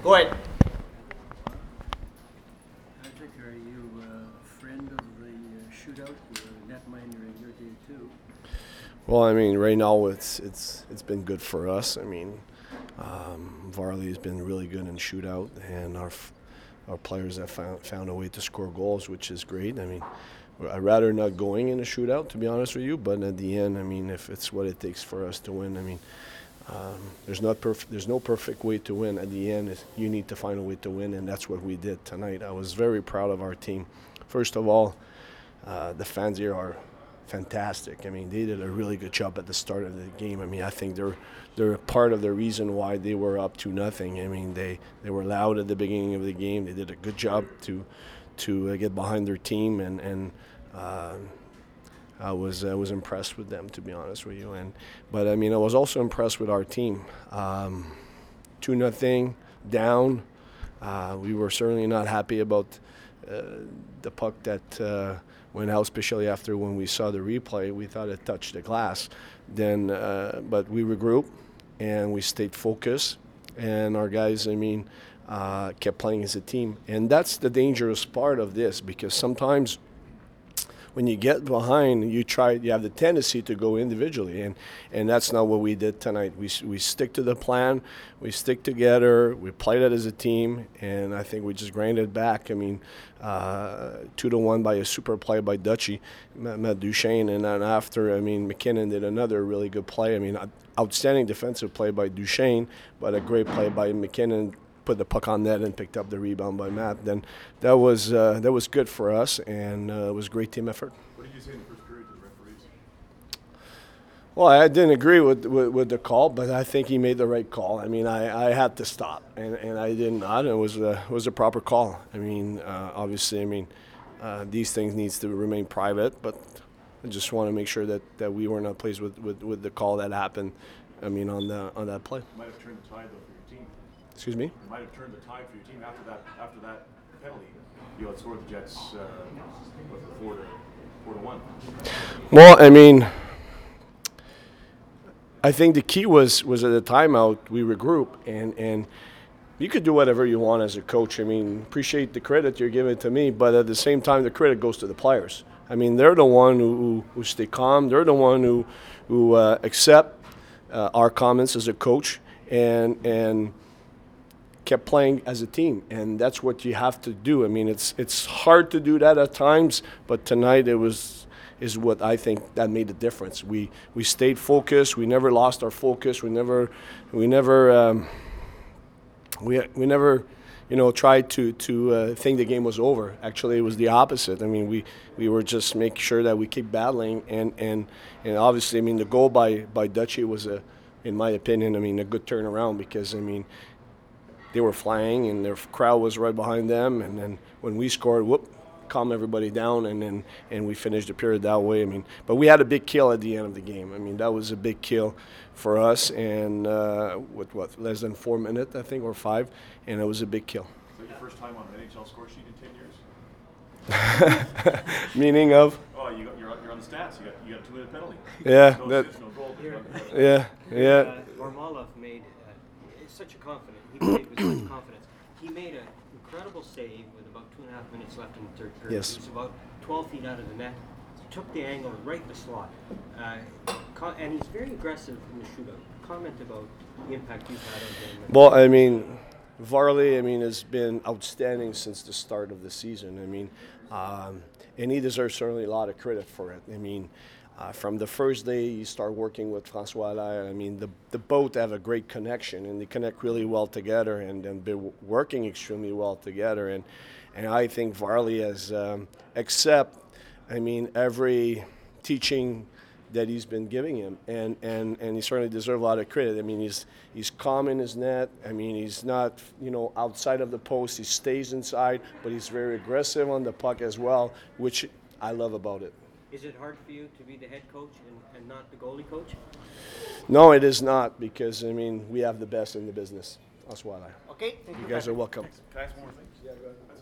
Go ahead. Patrick, are you a friend of the shootout? You're a netminder in your day too. Well, I mean, right now it's been good for us. I mean, Varley has been really good in shootout, and our players have found a way to score goals, which is great. I mean, I'd rather not going in a shootout, to be honest with you. But at the end, I mean, if it's what it takes for us to win, I mean, there's no perfect way to win. At the end, you need to find a way to win, and that's what we did tonight. I was very proud of our team. First of all, the fans here are fantastic. I mean, they did a really good job at the start of the game. I mean, I think they're part of the reason why they were up 2-0. I mean, they were loud at the beginning of the game. They did a good job to get behind their team, and I was impressed with them, to be honest with you. But I mean, I was also impressed with our team. 2-0 down. We were certainly not happy about the puck that went out, especially after when we saw the replay. We thought it touched the glass. Then, but we regrouped and we stayed focused. And our guys, I mean, kept playing as a team. And that's the dangerous part of this, because sometimes when you get behind, you have the tendency to go individually, and that's not what we did tonight. We stick to the plan, we stick together, we played it as a team, and I think we just grinded back. I mean, 2-1 by a super play by Dutchy, Matt Duchesne, and then after, I mean, McKinnon did another really good play. I mean, outstanding defensive play by Duchesne, but a great play by McKinnon. Put the puck on net and picked up the rebound by Matt. Then that was good for us, and it was a great team effort. What did you say in the first period to the referees? Well, I didn't agree with the call, but I think he made the right call. I mean, I had to stop, and I did not. It was a proper call. I mean, obviously, I mean, these things needs to remain private, but I just want to make sure that we were not pleased with the call that happened. I mean, on that play. Might have turned the tide though for your team. Excuse me? It might have turned the tide for your team after that penalty. You outscored the Jets 4-1. Well, I mean, I think the key was at the timeout we regroup, and you could do whatever you want as a coach. I mean, appreciate the credit you're giving to me, but at the same time, the credit goes to the players. I mean, they're the one who stay calm. They're the one who accept our comments as a coach and kept playing as a team, and that's what you have to do. I mean, it's hard to do that at times, but tonight is what I think that made the difference. We stayed focused. We never lost our focus. We never tried to think the game was over. Actually, it was the opposite. I mean, we were just making sure that we keep battling, and obviously, I mean, the goal by Dutchy was in my opinion, I mean, a good turnaround, because I mean, they were flying and their crowd was right behind them, and then when we scored, calm everybody down, and we finished the period that way. I mean, but we had a big kill at the end of the game. I mean, that was a big kill for us, and with less than 4 minutes, I think, or 5, and it was a big kill. Is that your first time on an NHL score sheet in 10 years? Meaning of? Oh, you're on the stats. You got a 2-minute penalty. Yeah. No assist, no goal. Yeah. Varlamov made such a confident. He played with such confidence. He made an incredible save with about 2.5 minutes left in the third period. Yes. He was about 12 feet out of the net. He took the angle right in the slot. And he's very aggressive in the shootout. Comment about the impact you've had on him. Well, I mean, Varley, I mean, has been outstanding since the start of the season. I mean, and he deserves certainly a lot of credit for it. I mean, from the first day you start working with François Allaire, I mean, the both have a great connection, and they connect really well together, and been working extremely well together. And I think Varley has I mean, every teaching that he's been giving him, and he certainly deserves a lot of credit. I mean, he's calm in his net. I mean, he's not, outside of the post. He stays inside, but he's very aggressive on the puck as well, which I love about it. Is it hard for you to be the head coach and not the goalie coach? No, it is not, because, I mean, we have the best in the business. That's why Okay, thank you guys are welcome. Can I ask one more thing? Yeah, go ahead.